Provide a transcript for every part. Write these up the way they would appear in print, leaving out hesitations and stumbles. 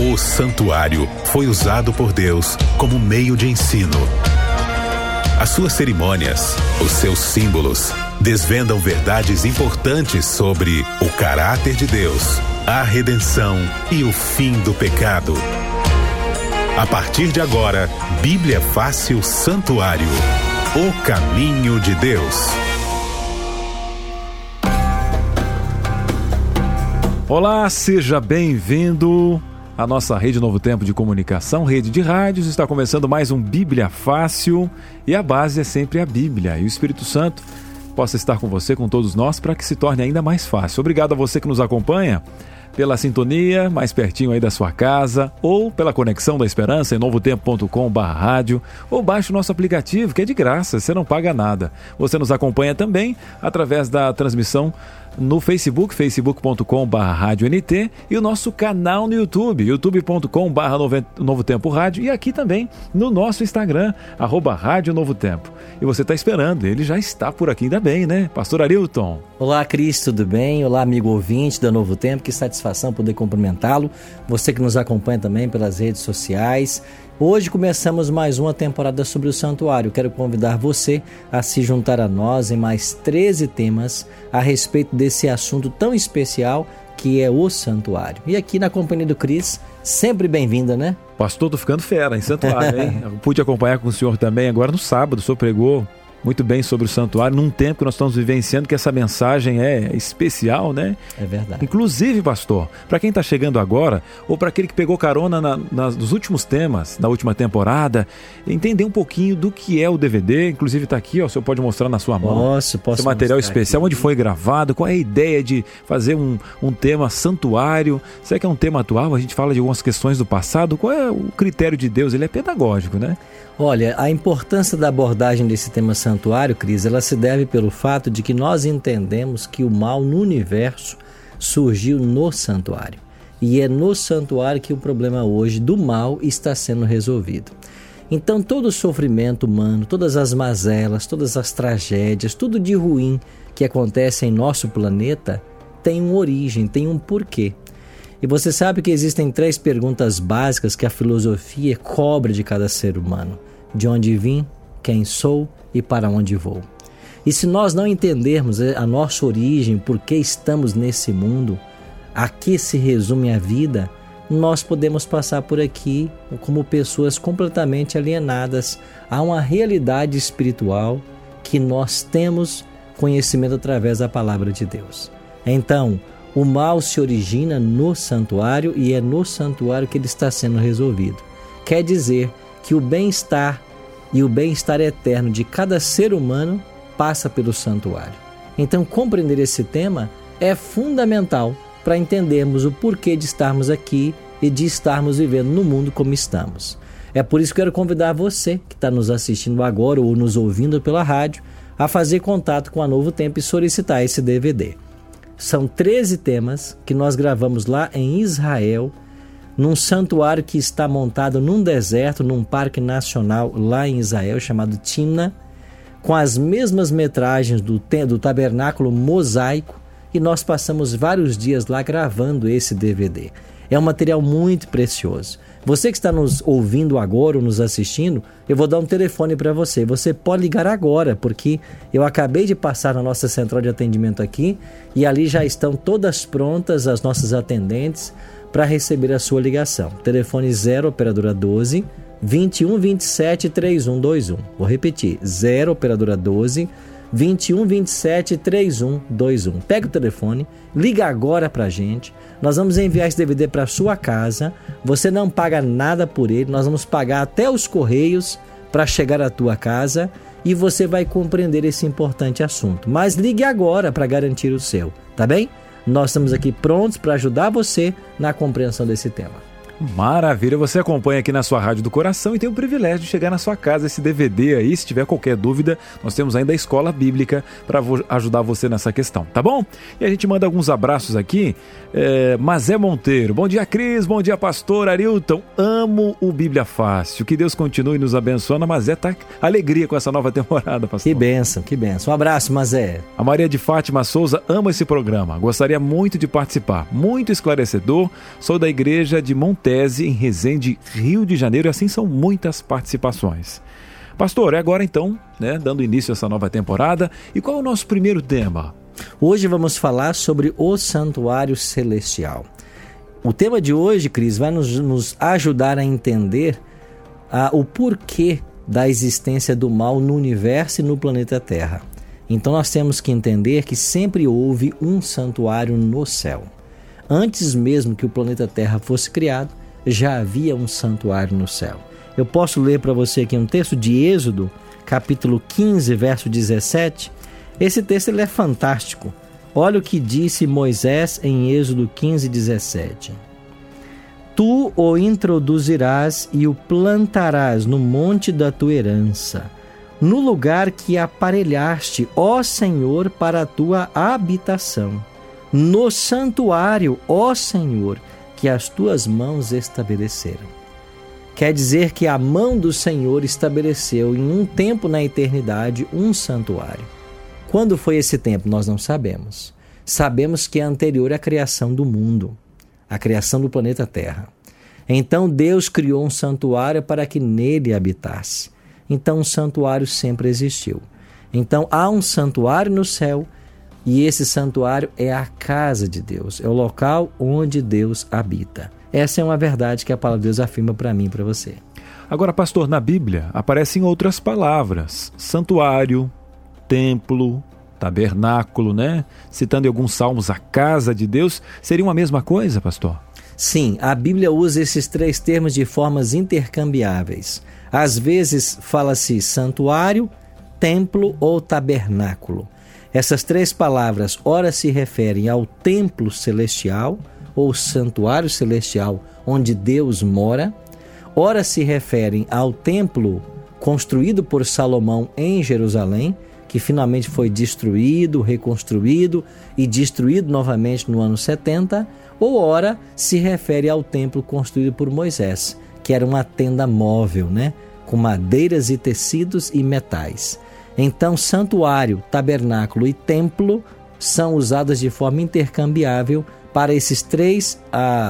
O santuário foi usado por Deus como meio de ensino. As suas cerimônias, os seus símbolos, desvendam verdades importantes sobre o caráter de Deus, a redenção e o fim do pecado. A partir de agora, Bíblia Fácil Santuário. O caminho de Deus. Olá, seja bem-vindo à nossa Rede Novo Tempo de Comunicação, rede de rádios. Está começando mais um Bíblia Fácil e a base é sempre a Bíblia. E o Espírito Santo possa estar com você, com todos nós, para que se torne ainda mais fácil. Obrigado a você que nos acompanha pela sintonia, mais pertinho aí da sua casa, ou pela conexão da esperança em novotempo.com/rádio, ou baixe o nosso aplicativo, que é de graça, você não paga nada. Você nos acompanha também através da transmissão no Facebook, facebook.com/RádioNT, e o nosso canal no YouTube, youtube.com/Novo Tempo Rádio, e aqui também no nosso Instagram, @Rádio Novo Tempo. E você está esperando, ele já está por aqui, ainda bem, né? Pastor Arilton. Olá, Cris, tudo bem? Olá, amigo ouvinte da Novo Tempo, que satisfação poder cumprimentá-lo. Você que nos acompanha também pelas redes sociais. Hoje começamos mais uma temporada sobre o santuário. Quero convidar você a se juntar a nós em mais 13 temas a respeito desse assunto tão especial que é o santuário. E aqui na companhia do Cris, sempre bem-vinda, né? Pastor, tô ficando fera em santuário, hein? Eu pude acompanhar com o senhor também agora no sábado. O senhor pregou muito bem sobre o santuário, num tempo que nós estamos vivenciando que essa mensagem é especial, né? É verdade. Inclusive, pastor, para quem está chegando agora, ou para aquele que pegou carona nos últimos temas, na última temporada, entender um pouquinho do que é o DVD, inclusive está aqui, ó, o senhor pode mostrar na sua mão. Posso esse material especial, aqui. Onde foi gravado, qual é a ideia de fazer um tema santuário? Será que é um tema atual? A gente fala de algumas questões do passado, qual é o critério de Deus? Ele é pedagógico, né? Olha, a importância da abordagem desse tema santuário, Cris, ela se deve pelo fato de que nós entendemos que o mal no universo surgiu no santuário. E é no santuário que o problema hoje do mal está sendo resolvido. Então todo o sofrimento humano, todas as mazelas, todas as tragédias, tudo de ruim que acontece em nosso planeta tem uma origem, tem um porquê. E você sabe que existem 3 perguntas básicas que a filosofia cobra de cada ser humano. De onde vim, quem sou e para onde vou. E se nós não entendermos a nossa origem, por que estamos nesse mundo, a que se resume a vida, nós podemos passar por aqui como pessoas completamente alienadas a uma realidade espiritual que nós temos conhecimento através da palavra de Deus. Então, o mal se origina no santuário e é no santuário que ele está sendo resolvido. Quer dizer que o bem-estar e o bem-estar eterno de cada ser humano passa pelo santuário. Então, compreender esse tema é fundamental para entendermos o porquê de estarmos aqui e de estarmos vivendo no mundo como estamos. É por isso que eu quero convidar você que está nos assistindo agora ou nos ouvindo pela rádio a fazer contato com a Novo Tempo e solicitar esse DVD. São 13 temas que nós gravamos lá em Israel, num santuário que está montado num deserto, num parque nacional lá em Israel, chamado Timna, com as mesmas metragens do tabernáculo mosaico, e nós passamos vários dias lá gravando esse DVD. É um material muito precioso. Você que está nos ouvindo agora ou nos assistindo, eu vou dar um telefone para você. Você pode ligar agora, porque eu acabei de passar na nossa central de atendimento aqui e ali já estão todas prontas as nossas atendentes para receber a sua ligação. Telefone 0 operadora 12 21 27 3121. Vou repetir, 0 operadora 12 21 27 3121. Pega o telefone, liga agora pra gente. Nós vamos enviar esse DVD para sua casa. Você não paga nada por ele. Nós vamos pagar até os correios para chegar à tua casa e você vai compreender esse importante assunto. Mas ligue agora para garantir o seu, tá bem? Nós estamos aqui prontos para ajudar você na compreensão desse tema. Maravilha, você acompanha aqui na sua Rádio do Coração e tem o privilégio de chegar na sua casa esse DVD aí. Se tiver qualquer dúvida, nós temos ainda a Escola Bíblica para ajudar você nessa questão, tá bom? E a gente manda alguns abraços aqui. Mazé Monteiro, bom dia Cris, bom dia pastor Arilton, amo o Bíblia Fácil, que Deus continue nos abençoando. A Mazé tá alegria com essa nova temporada, pastor. Que bênção, um abraço Mazé. A Maria de Fátima Souza ama esse programa, gostaria muito de participar, muito esclarecedor, sou da igreja de Monteiro Catequese em Resende, Rio de Janeiro, e assim são muitas participações. Pastor, é agora então, dando início a essa nova temporada, e qual é o nosso primeiro tema? Hoje vamos falar sobre o Santuário Celestial. O tema de hoje, Cris, vai nos ajudar a entender o porquê da existência do mal no universo e no planeta Terra. Então nós temos que entender que sempre houve um santuário no céu. Antes mesmo que o planeta Terra fosse criado, já havia um santuário no céu. Eu posso ler para você aqui um texto de Êxodo, capítulo 15, verso 17. Esse texto ele é fantástico. Olha o que disse Moisés em Êxodo 15, 17. Tu o introduzirás e o plantarás no monte da tua herança, no lugar que aparelhaste, ó Senhor, para a tua habitação, no santuário, ó Senhor, que as tuas mãos estabeleceram. Quer dizer que a mão do Senhor estabeleceu em um tempo na eternidade um santuário. Quando foi esse tempo? Nós não sabemos. Sabemos que é anterior à criação do mundo, a criação do planeta Terra. Então Deus criou um santuário para que nele habitasse. Então o santuário sempre existiu. Então há um santuário no céu e esse santuário é a casa de Deus, é o local onde Deus habita. Essa é uma verdade que a palavra de Deus afirma para mim e para você. Agora, pastor, na Bíblia aparecem outras palavras: santuário, templo, tabernáculo, Citando em alguns salmos a casa de Deus. Seria uma mesma coisa, pastor? Sim, a Bíblia usa esses três termos de formas intercambiáveis. Às vezes fala-se santuário, templo ou tabernáculo. Essas três palavras ora se referem ao templo celestial ou santuário celestial onde Deus mora, ora se referem ao templo construído por Salomão em Jerusalém, que finalmente foi destruído, reconstruído e destruído novamente no ano 70, ou ora se refere ao templo construído por Moisés, que era uma tenda móvel, com madeiras e tecidos e metais. Então, santuário, tabernáculo e templo são usadas de forma intercambiável para esses três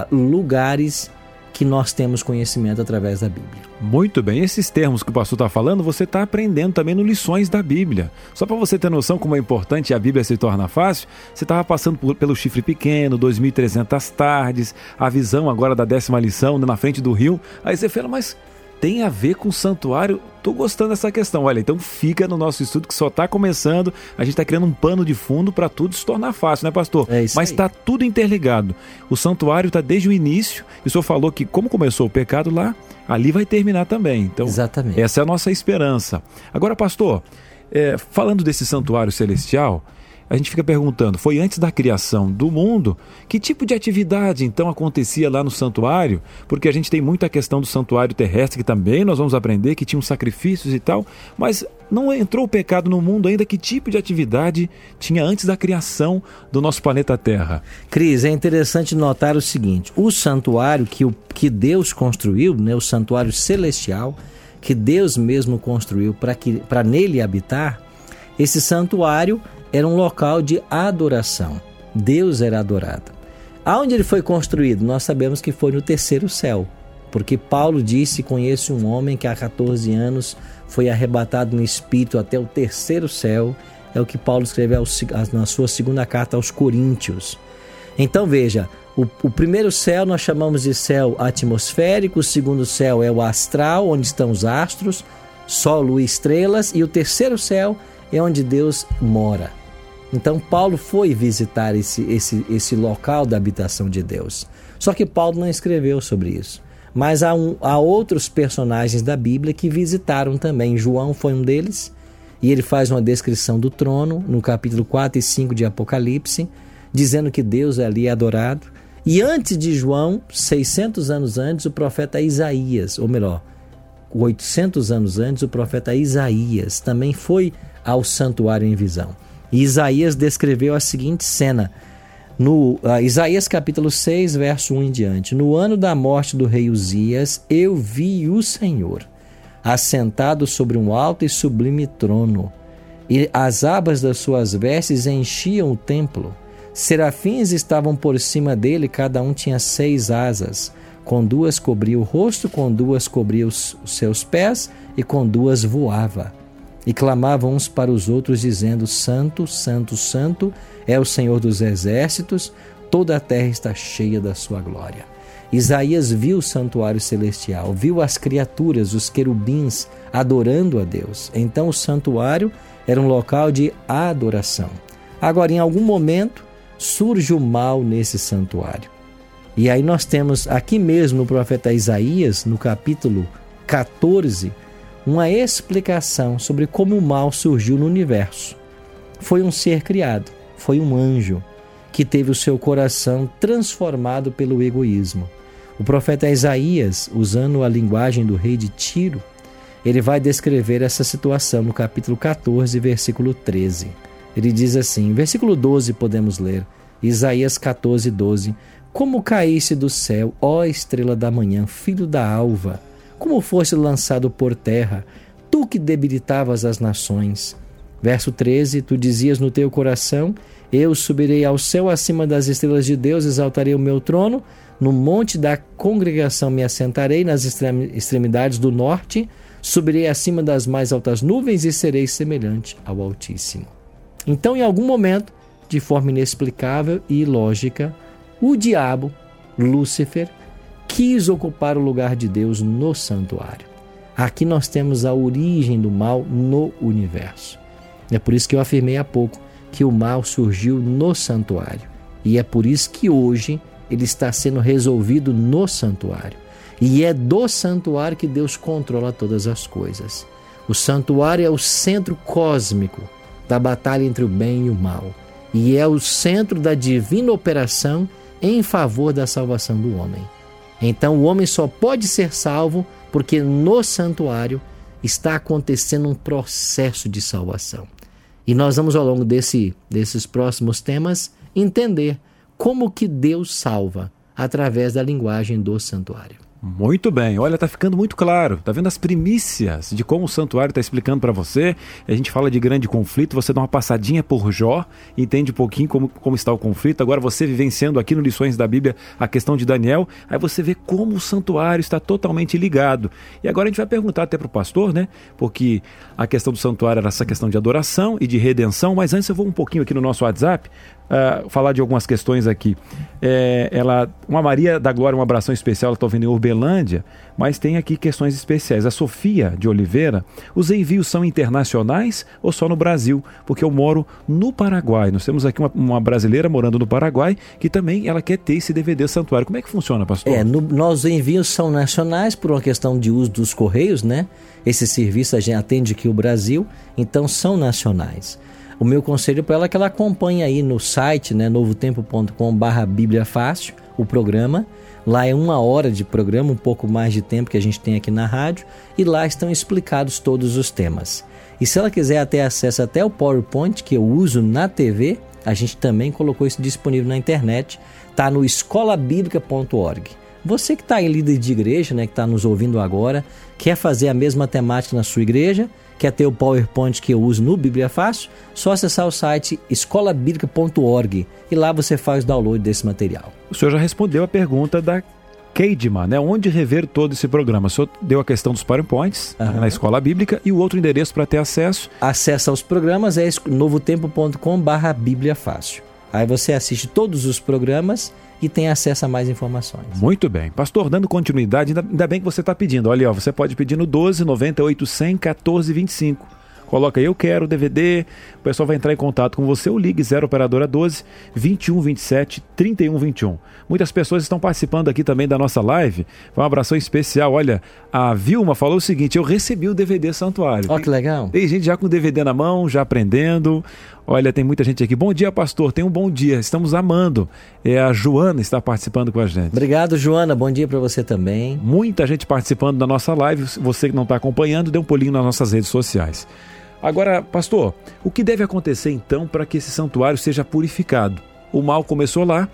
lugares que nós temos conhecimento através da Bíblia. Muito bem, esses termos que o pastor está falando, você está aprendendo também no Lições da Bíblia. Só para você ter noção como é importante a Bíblia se torna fácil, você estava passando pelo Chifre Pequeno, 2.300 tardes, a visão agora da 10ª lição, na frente do rio. Aí você fala, mas tem a ver com o santuário? Estou gostando dessa questão. Olha, então fica no nosso estudo que só está começando. A gente está criando um pano de fundo para tudo se tornar fácil, pastor? É isso. Mas está tudo interligado. O santuário está desde o início. E o senhor falou que como começou o pecado lá, ali vai terminar também. Então, exatamente. Essa é a nossa esperança. Agora, pastor, falando desse santuário celestial, a gente fica perguntando, foi antes da criação do mundo? Que tipo de atividade então acontecia lá no santuário? Porque a gente tem muita questão do santuário terrestre, que também nós vamos aprender, que tinham sacrifícios e tal, mas não entrou o pecado no mundo ainda. Que tipo de atividade tinha antes da criação do nosso planeta Terra? Cris, é interessante notar o seguinte: o santuário que Deus construiu, o santuário celestial, que Deus mesmo construiu para nele habitar, esse santuário era um local de adoração. Deus era adorado. Aonde ele foi construído? Nós sabemos que foi no terceiro céu, porque Paulo disse: conheço um homem que há 14 anos foi arrebatado no Espírito até o terceiro céu. É o que Paulo escreveu na sua segunda carta aos Coríntios. Então veja, o primeiro céu nós chamamos de céu atmosférico, o segundo céu é o astral, onde estão os astros, sol, lua e estrelas, e o terceiro céu é onde Deus mora. Então Paulo foi visitar esse local da habitação de Deus. Só que Paulo não escreveu sobre isso. Mas há outros personagens da Bíblia que visitaram também. João foi um deles, e ele faz uma descrição do trono no capítulo 4 e 5 de Apocalipse, dizendo que Deus ali é adorado. E antes de João, 600 anos antes, o profeta Isaías, ou melhor, 800 anos antes, o profeta Isaías também foi ao santuário em visão. E Isaías descreveu a seguinte cena, no Isaías capítulo 6, verso 1 em diante. No ano da morte do rei Uzias, eu vi o Senhor, assentado sobre um alto e sublime trono, e as abas das suas vestes enchiam o templo. Serafins estavam por cima dele, cada um tinha 6 asas. Com 2 cobria o rosto, com 2 cobria os seus pés, e com 2 voava. E clamavam uns para os outros, dizendo: Santo, Santo, Santo é o Senhor dos exércitos, toda a terra está cheia da sua glória. Isaías viu o santuário celestial, viu as criaturas, os querubins, adorando a Deus. Então o santuário era um local de adoração. Agora, em algum momento, surge o mal nesse santuário. E aí nós temos aqui mesmo no profeta Isaías, no capítulo 14, uma explicação sobre como o mal surgiu no universo. Foi um ser criado, foi um anjo que teve o seu coração transformado pelo egoísmo. O profeta Isaías, usando a linguagem do rei de Tiro, ele vai descrever essa situação no capítulo 14, versículo 13. Ele diz assim, versículo 12 podemos ler, Isaías 14, 12. Como caísse do céu, ó estrela da manhã, filho da alva, como fosse lançado por terra, tu que debilitavas as nações. Verso 13, tu dizias no teu coração, eu subirei ao céu acima das estrelas de Deus, exaltarei o meu trono, no monte da congregação me assentarei, nas extremidades do norte, subirei acima das mais altas nuvens e serei semelhante ao Altíssimo. Então, em algum momento, de forma inexplicável e ilógica, o diabo, Lúcifer, quis ocupar o lugar de Deus no santuário. Aqui nós temos a origem do mal no universo. É por isso que eu afirmei há pouco que o mal surgiu no santuário. E é por isso que hoje ele está sendo resolvido no santuário. E é do santuário que Deus controla todas as coisas. O santuário é o centro cósmico da batalha entre o bem e o mal. E é o centro da divina operação em favor da salvação do homem. Então o homem só pode ser salvo porque no santuário está acontecendo um processo de salvação. E nós vamos ao longo desses próximos temas entender como que Deus salva através da linguagem do santuário. Muito bem, olha, tá ficando muito claro, tá vendo as primícias de como o santuário está explicando para você. A gente fala de grande conflito, você dá uma passadinha por Jó, entende um pouquinho como está o conflito. Agora você vivenciando aqui no Lições da Bíblia a questão de Daniel, aí você vê como o santuário está totalmente ligado. E agora a gente vai perguntar até para o pastor, né, porque a questão do santuário era essa questão de adoração e de redenção, mas antes eu vou um pouquinho aqui no nosso WhatsApp, falar de algumas questões aqui. Uma Maria da Glória, um abração especial, ela está ouvindo em Uberlândia, mas tem aqui questões especiais. A Sofia de Oliveira, os envios são internacionais ou só no Brasil? Porque eu moro no Paraguai. Nós temos aqui uma brasileira morando no Paraguai que também ela quer ter esse DVD Santuário. Como é que funciona, pastor? Os envios são nacionais por uma questão de uso dos Correios, né? Esse serviço a gente atende aqui o Brasil, então são nacionais. O meu conselho para ela é que ela acompanhe aí no site, né, novotempo.com/Bíblia Fácil, o programa. Lá é 1 hora de programa, um pouco mais de tempo que a gente tem aqui na rádio, e lá estão explicados todos os temas. E se ela quiser ter acesso até o PowerPoint que eu uso na TV, a gente também colocou isso disponível na internet, está no escolabiblica.org. Você que está em líder de igreja, né, que está nos ouvindo agora, quer fazer a mesma temática na sua igreja, quer ter o PowerPoint que eu uso no Bíblia Fácil, só acessar o site escolabiblica.org e lá você faz o download desse material. O senhor já respondeu a pergunta da Keidma, né? Onde rever todo esse programa? O senhor deu a questão dos PowerPoints na Escola Bíblica e o outro endereço para ter acesso? Acesso aos programas é novotempo.com/Bíblia Fácil. Aí você assiste todos os programas e tem acesso a mais informações. Muito bem. Pastor, dando continuidade, ainda bem que você está pedindo. Olha, você pode pedir no 12 98 100 14 25. Coloca aí, eu quero o DVD, o pessoal vai entrar em contato com você, ou ligue 0 operadora 12 21 27 31 21. Muitas pessoas estão participando aqui também da nossa live. Foi um abração especial. Olha, a Vilma falou o seguinte: eu recebi o DVD Santuário. Ó, que legal. Tem gente já com o DVD na mão, já aprendendo. Olha, tem muita gente aqui. Bom dia, pastor. Tenha um bom dia. Estamos amando. A Joana está participando com a gente. Obrigado, Joana. Bom dia para você também. Muita gente participando da nossa live. Você que não está acompanhando, dê um pulinho nas nossas redes sociais. Agora, pastor, o que deve acontecer então para que esse santuário seja purificado? O mal começou lá,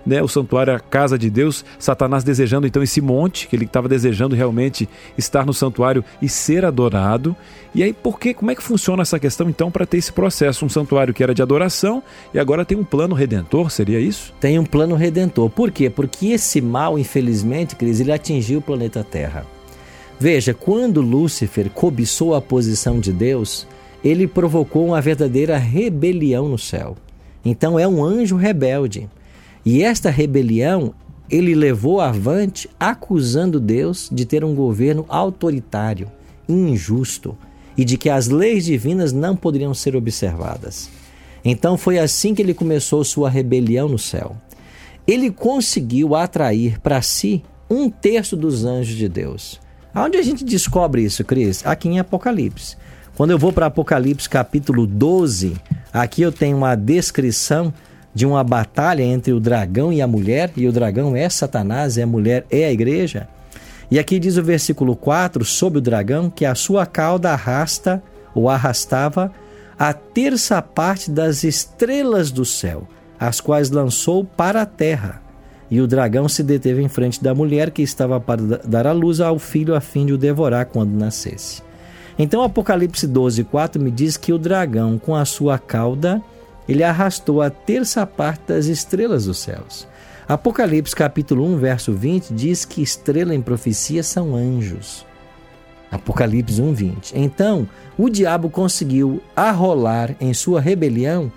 né, o santuário, a casa de Deus, Satanás desejando então esse monte, que ele estava desejando realmente estar no santuário e ser adorado. E aí, como é que funciona essa questão então para ter esse processo? Um santuário que era de adoração e agora tem um plano redentor, seria isso? Tem um plano redentor. Por quê? Porque esse mal, infelizmente, Cris, ele atingiu o planeta Terra. Veja, quando Lúcifer cobiçou a posição de Deus, ele provocou uma verdadeira rebelião no céu. Então é um anjo rebelde. E esta rebelião ele levou avante acusando Deus de ter um governo autoritário, injusto, e de que as leis divinas não poderiam ser observadas. Então foi assim que ele começou sua rebelião no céu. Ele conseguiu atrair para si 1/3 dos anjos de Deus. Aonde a gente descobre isso, Cris? Aqui em Apocalipse. Quando eu vou para Apocalipse capítulo 12, aqui eu tenho uma descrição de uma batalha entre o dragão e a mulher, e o dragão é Satanás, e a mulher é a igreja. E aqui diz o versículo 4 sobre o dragão, que a sua cauda arrasta ou arrastava a 1/3 parte das estrelas do céu, as quais lançou para a terra. E o dragão se deteve em frente da mulher que estava para dar à luz ao filho a fim de o devorar quando nascesse. Então Apocalipse 12, 4 me diz que o dragão com a sua cauda, ele arrastou a 1/3 parte das estrelas dos céus. Apocalipse capítulo 1, verso 20 diz que estrela em profecia são anjos. Apocalipse 1, 20. Então, o diabo conseguiu arrolar em sua rebelião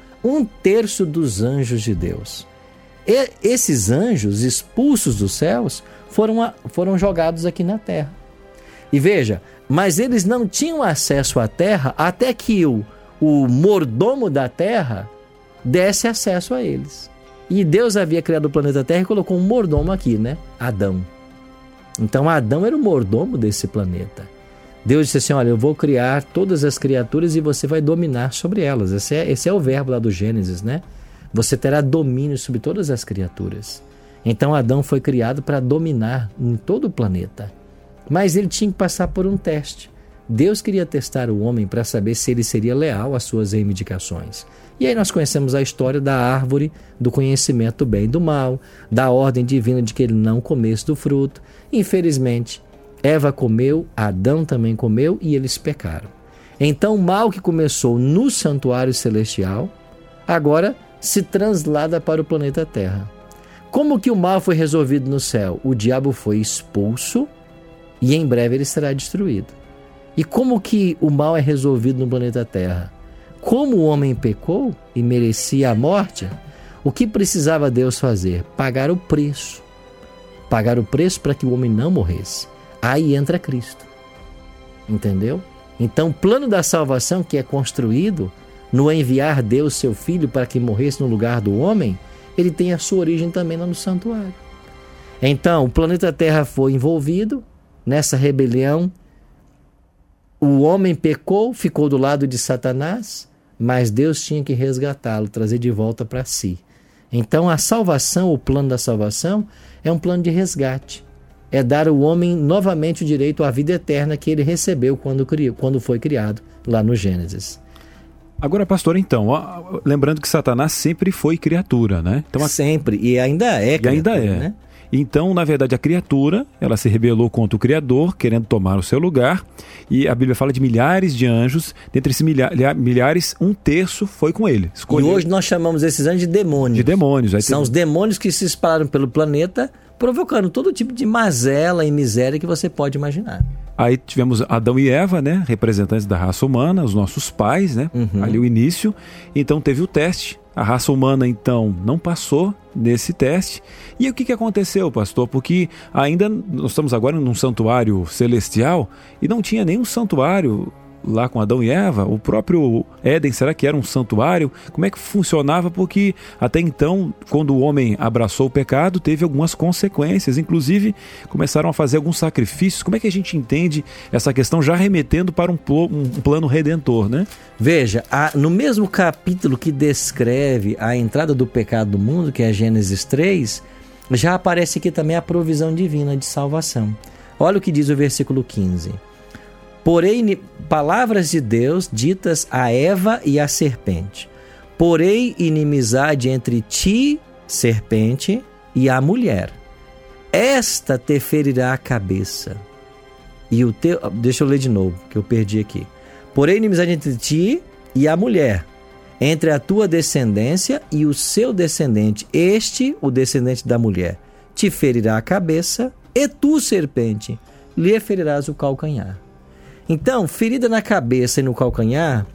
1/3 dos anjos de Deus. E esses anjos expulsos dos céus foram jogados aqui na terra. E veja, mas eles não tinham acesso à terra até que o mordomo da terra desse acesso a eles. E Deus havia criado o planeta Terra e colocou um mordomo aqui, né? Adão. Então Adão era o mordomo desse planeta. Deus disse assim, olha, eu vou criar todas as criaturas e você vai dominar sobre elas. Esse é o verbo lá do Gênesis, né? Você terá domínio sobre todas as criaturas. Então Adão foi criado para dominar em todo o planeta. Mas ele tinha que passar por um teste. Deus queria testar o homem para saber se ele seria leal às suas reivindicações. E aí nós conhecemos a história da árvore do conhecimento do bem e do mal, da ordem divina de que ele não comesse do fruto. Infelizmente, Eva comeu, Adão também comeu e eles pecaram. Então o mal que começou no santuário celestial, agora se translada para o planeta Terra. Como que o mal foi resolvido no céu? O diabo foi expulso e em breve ele será destruído. E como que o mal é resolvido no planeta Terra? Como o homem pecou e merecia a morte, o que precisava Deus fazer? Pagar o preço. Pagar o preço para que o homem não morresse. Aí entra Cristo. Entendeu? Então o plano da salvação que é construído no enviar Deus seu Filho para que morresse no lugar do homem, ele tem a sua origem também lá no santuário. Então o planeta Terra foi envolvido nessa rebelião. O homem pecou, ficou do lado de Satanás, mas Deus tinha que resgatá-lo, trazer de volta para si. Então a salvação, o plano da salvação, é um plano de resgate. É dar ao homem novamente o direito à vida eterna que ele recebeu quando foi criado lá no Gênesis. Agora, pastor, então, lembrando que Satanás sempre foi criatura, né? Então, sempre, e ainda é criatura, né? Então, na verdade, a criatura, ela se rebelou contra o Criador, querendo tomar o seu lugar, e a Bíblia fala de milhares de anjos, dentre esses milhares, 1/3 foi com ele. Escolheu. E hoje nós chamamos esses anjos de demônios. De demônios. Aí são os demônios que se espalharam pelo planeta, provocando todo tipo de mazela e miséria que você pode imaginar. Aí tivemos Adão e Eva, né? Representantes da raça humana, os nossos pais, né? Ali o início. Então teve o teste. A raça humana, então, não passou nesse teste. E o que aconteceu, pastor? Porque ainda nós estamos agora num santuário celestial e não tinha nenhum santuário lá com Adão e Eva. O próprio Éden, será que era um santuário? Como é que funcionava? Porque até então, quando o homem abraçou o pecado, teve algumas consequências. Inclusive, começaram a fazer alguns sacrifícios. Como é que a gente entende essa questão já remetendo para um plano redentor, né? Veja, no mesmo capítulo que descreve a entrada do pecado do mundo, que é Gênesis 3, já aparece aqui também a provisão divina de salvação. Olha o que diz o versículo 15. Porém, palavras de Deus ditas a Eva e à serpente. Porém, inimizade entre ti, serpente, e a mulher. Esta te ferirá a cabeça. E o teu... Deixa eu ler de novo, que eu perdi aqui. Porém, inimizade entre ti e a mulher, entre a tua descendência e o seu descendente. Este, o descendente da mulher, te ferirá a cabeça, e tu, serpente, lhe ferirás o calcanhar. Então, ferida na cabeça e no calcanhar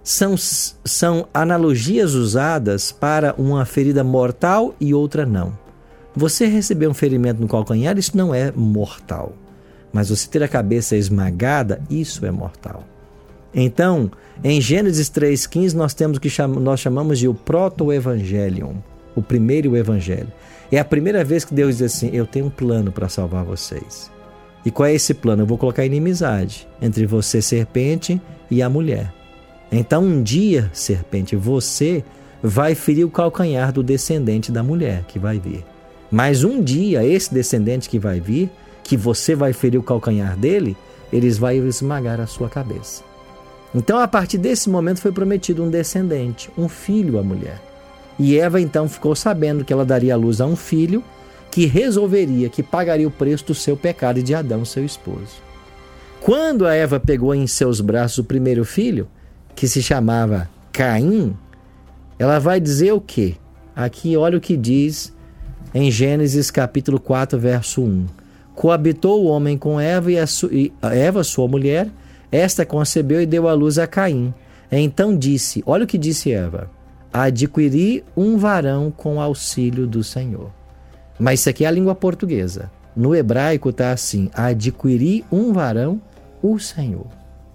são analogias usadas para uma ferida mortal e outra não. Você receber um ferimento no calcanhar, isso não é mortal. Mas você ter a cabeça esmagada, isso é mortal. Então, em Gênesis 3,15, nós temos o que nós chamamos de o proto-evangelium, o primeiro evangelho. É a primeira vez que Deus diz assim: eu tenho um plano para salvar vocês. E qual é esse plano? Eu vou colocar inimizade entre você, serpente, e a mulher. Então, um dia, serpente, você vai ferir o calcanhar do descendente da mulher que vai vir. Mas um dia, esse descendente que vai vir, que você vai ferir o calcanhar dele, eles vão esmagar a sua cabeça. Então, a partir desse momento foi prometido um descendente, um filho à mulher. E Eva então ficou sabendo que ela daria à luz a um filho que resolveria, que pagaria o preço do seu pecado e de Adão, seu esposo. Quando a Eva pegou em seus braços o primeiro filho, que se chamava Caim, ela vai dizer o quê? Aqui olha o que diz em Gênesis capítulo 4, verso 1. Coabitou o homem com Eva e Eva, sua mulher, esta concebeu e deu à luz a Caim. Então disse, olha o que disse Eva: adquiri um varão com auxílio do Senhor. Mas isso aqui é a língua portuguesa. No hebraico está assim: adquiri um varão, o Senhor.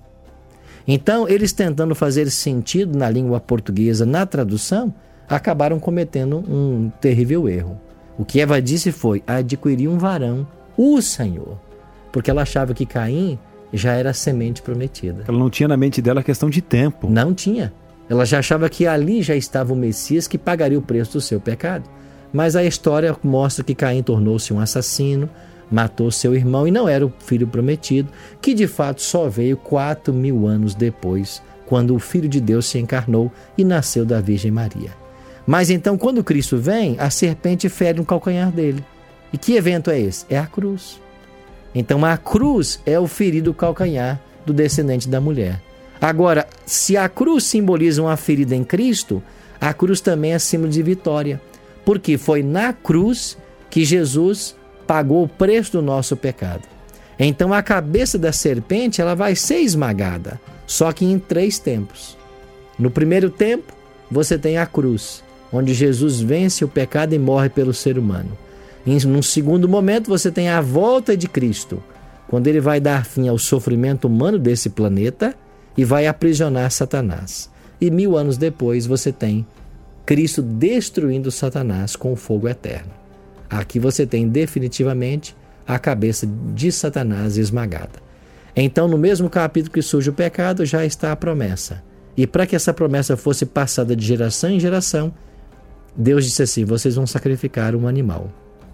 Então, eles tentando fazer sentido na língua portuguesa, na tradução, acabaram cometendo um terrível erro. O que Eva disse foi: adquiri um varão, o Senhor. Porque ela achava que Caim já era a semente prometida. Ela não tinha na mente dela a questão de tempo. Não tinha. Ela já achava que ali já estava o Messias que pagaria o preço do seu pecado. Mas a história mostra que Caim tornou-se um assassino, matou seu irmão e não era o filho prometido, que de fato só veio 4.000 anos depois, quando o Filho de Deus se encarnou e nasceu da Virgem Maria. Mas então, quando Cristo vem, a serpente fere no calcanhar dele. E que evento é esse? É a cruz. Então, a cruz é o ferido calcanhar do descendente da mulher. Agora, se a cruz simboliza uma ferida em Cristo, a cruz também é símbolo de vitória. Porque foi na cruz que Jesus pagou o preço do nosso pecado. Então, a cabeça da serpente ela vai ser esmagada, só que em 3 tempos. No primeiro tempo, você tem a cruz, onde Jesus vence o pecado e morre pelo ser humano. Num segundo momento, você tem a volta de Cristo, quando ele vai dar fim ao sofrimento humano desse planeta e vai aprisionar Satanás. E 1000 anos depois, você tem Cristo destruindo Satanás com o fogo eterno. Aqui você tem definitivamente a cabeça de Satanás esmagada. Então, no mesmo capítulo que surge o pecado, já está a promessa. E para que essa promessa fosse passada de geração em geração, Deus disse assim: vocês vão sacrificar um animal.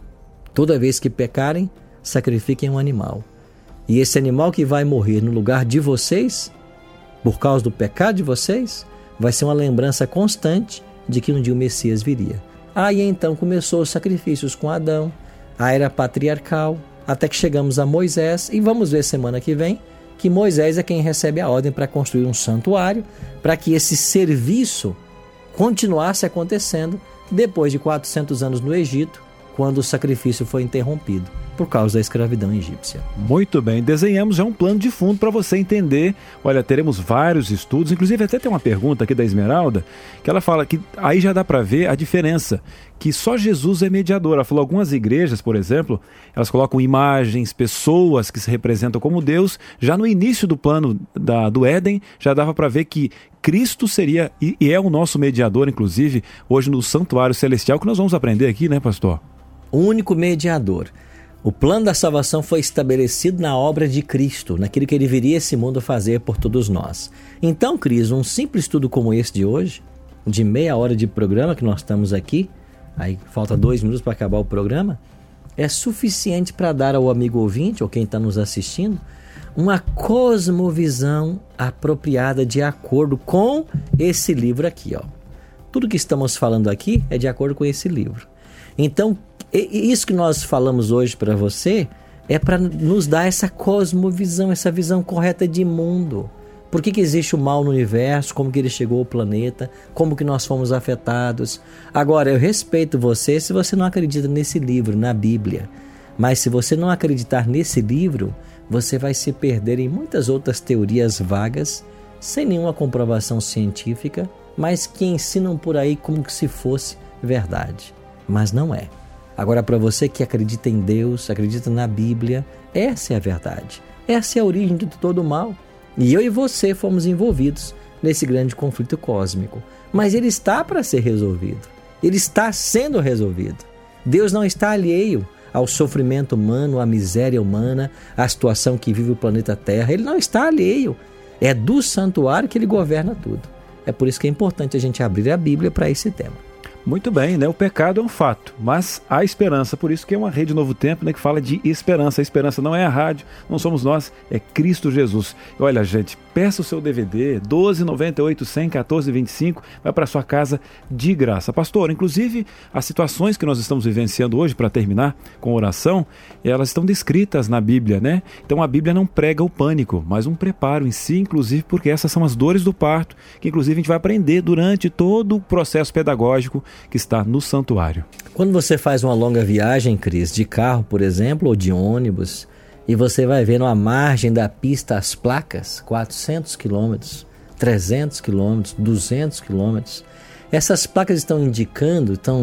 Toda vez que pecarem, sacrifiquem um animal. E esse animal que vai morrer no lugar de vocês, por causa do pecado de vocês, vai ser uma lembrança constante de que um dia o Messias viria. Aí então começou os sacrifícios com Adão, a era patriarcal, até que chegamos a Moisés, e vamos ver semana que vem que Moisés é quem recebe a ordem para construir um santuário, para que esse serviço continuasse acontecendo depois de 400 anos no Egito, quando o sacrifício foi interrompido por causa da escravidão egípcia. Muito bem, desenhamos já um plano de fundo para você entender. Olha, teremos vários estudos, inclusive até tem uma pergunta aqui da Esmeralda, que ela fala que aí já dá para ver a diferença, que só Jesus é mediador. Ela falou, algumas igrejas, por exemplo, elas colocam imagens, pessoas que se representam como Deus. Já no início do plano do Éden, já dava para ver que Cristo seria e é o nosso mediador, inclusive, hoje no santuário celestial, que nós vamos aprender aqui, né, pastor? O único mediador. O plano da salvação foi estabelecido na obra de Cristo, naquilo que ele viria esse mundo fazer por todos nós. Então, Cris, um simples estudo como esse de hoje, de meia hora de programa que nós estamos aqui, aí falta 2 minutos para acabar o programa, é suficiente para dar ao amigo ouvinte, ou quem está nos assistindo, uma cosmovisão apropriada de acordo com esse livro aqui, ó. Tudo que estamos falando aqui é de acordo com esse livro. Então, isso que nós falamos hoje para você é para nos dar essa cosmovisão, essa visão correta de mundo. Por que existe o mal no universo, como que ele chegou ao planeta, como que nós fomos afetados. Agora, eu respeito você se você não acredita nesse livro, na Bíblia. Mas se você não acreditar nesse livro, você vai se perder em muitas outras teorias vagas, sem nenhuma comprovação científica, mas que ensinam por aí como que se fosse verdade. Mas não é. Agora, para você que acredita em Deus, acredita na Bíblia, essa é a verdade. Essa é a origem de todo o mal. E eu e você fomos envolvidos nesse grande conflito cósmico. Mas ele está para ser resolvido. Ele está sendo resolvido. Deus não está alheio ao sofrimento humano, à miséria humana, à situação que vive o planeta Terra. Ele não está alheio. É do santuário que ele governa tudo. É por isso que é importante a gente abrir a Bíblia para esse tema. Muito bem, né? O pecado é um fato, mas há esperança. Por isso que é uma Rede Novo Tempo, né, que fala de esperança. A esperança não é a rádio, não somos nós, é Cristo Jesus. E olha, gente, peça o seu DVD, 1298 100 14 25, vai para sua casa de graça. Pastor, inclusive, as situações que nós estamos vivenciando hoje, para terminar com oração, elas estão descritas na Bíblia, né? Então a Bíblia não prega o pânico, mas um preparo em si, inclusive, porque essas são as dores do parto, que inclusive a gente vai aprender durante todo o processo pedagógico que está no santuário. Quando você faz uma longa viagem, Cris, de carro, por exemplo, ou de ônibus, e você vai ver na margem da pista as placas, 400 quilômetros, 300 quilômetros, 200 quilômetros, essas placas estão indicando, estão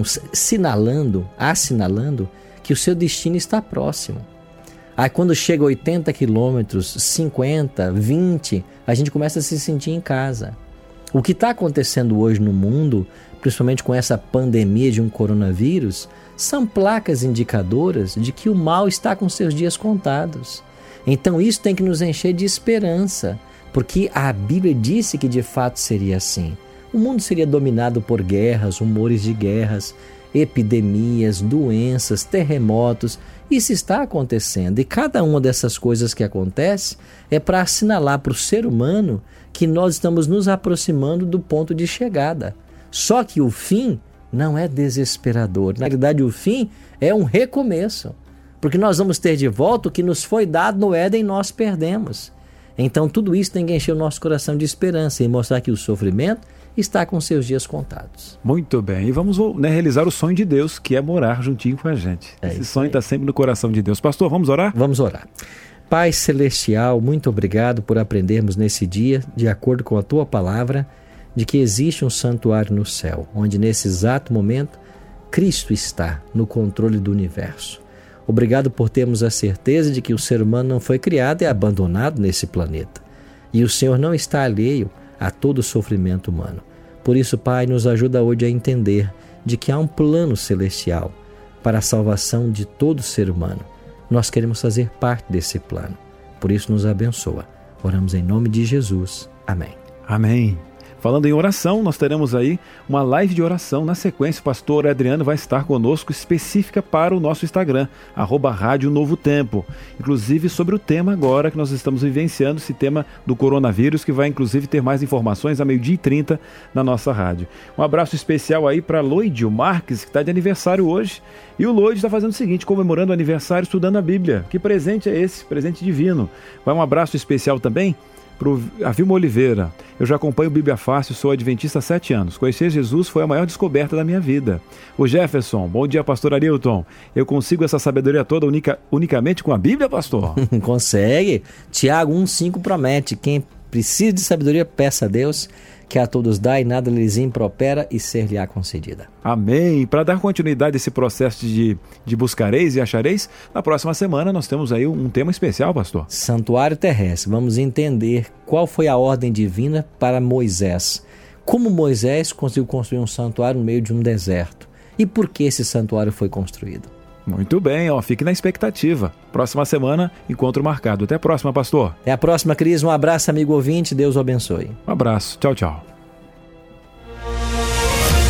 assinalando que o seu destino está próximo. Aí quando chega a 80 quilômetros, 50, 20, a gente começa a se sentir em casa. O que está acontecendo hoje no mundo, principalmente com essa pandemia de um coronavírus, são placas indicadoras de que o mal está com seus dias contados. Então isso tem que nos encher de esperança, porque a Bíblia disse que de fato seria assim. O mundo seria dominado por guerras, rumores de guerras, epidemias, doenças, terremotos. Isso está acontecendo, e cada uma dessas coisas que acontece é para assinalar para o ser humano que nós estamos nos aproximando do ponto de chegada. Só que o fim não é desesperador. Na verdade, o fim é um recomeço, porque nós vamos ter de volta o que nos foi dado no Éden e nós perdemos. Então tudo isso tem que encher o nosso coração de esperança e mostrar que o sofrimento está com seus dias contados. Muito bem, e vamos, né, realizar o sonho de Deus, que é morar juntinho com a gente. Esse sonho está sempre no coração de Deus. Pastor, vamos orar? Vamos orar. Pai Celestial, muito obrigado por aprendermos nesse dia, de acordo com a Tua palavra, de que existe um santuário no céu, onde nesse exato momento Cristo está no controle do universo. Obrigado por termos a certeza de que o ser humano não foi criado e abandonado nesse planeta. E o Senhor não está alheio a todo o sofrimento humano. Por isso, Pai, nos ajuda hoje a entender de que há um plano celestial para a salvação de todo ser humano. Nós queremos fazer parte desse plano. Por isso, nos abençoa. Oramos em nome de Jesus. Amém. Amém. Falando em oração, nós teremos aí uma live de oração. Na sequência, o pastor Adriano vai estar conosco, específica para o nosso Instagram, @Rádio Novo Tempo. Inclusive sobre o tema agora que nós estamos vivenciando, esse tema do coronavírus, que vai inclusive ter mais informações a 12h30 na nossa rádio. Um abraço especial aí para Loide Marques, que está de aniversário hoje. E o Loide está fazendo o seguinte, comemorando o aniversário, estudando a Bíblia. Que presente é esse? Presente divino. Vai um abraço especial também para a Vilma Oliveira. Eu já acompanho Bíblia Fácil, sou adventista há 7 anos. Conhecer Jesus foi a maior descoberta da minha vida. O Jefferson, bom dia, pastor Arilton. Eu consigo essa sabedoria toda unicamente com a Bíblia, pastor? Consegue. Tiago 1,5 promete, quem precisa de sabedoria, peça a Deus, que a todos dá e nada lhes impropera e ser-lhe-á concedida. Amém. Para dar continuidade a esse processo de buscareis e achareis, na próxima semana nós temos aí um tema especial, pastor. Santuário terrestre. Vamos entender qual foi a ordem divina para Moisés. Como Moisés conseguiu construir um santuário no meio de um deserto. E por que esse santuário foi construído? Muito bem, fique na expectativa. Próxima semana, encontro marcado. Até a próxima, pastor. Até a próxima, Cris. Um abraço, amigo ouvinte. Deus o abençoe. Um abraço. Tchau, tchau.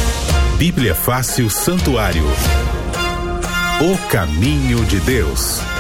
Bíblia Fácil Santuário. O caminho de Deus.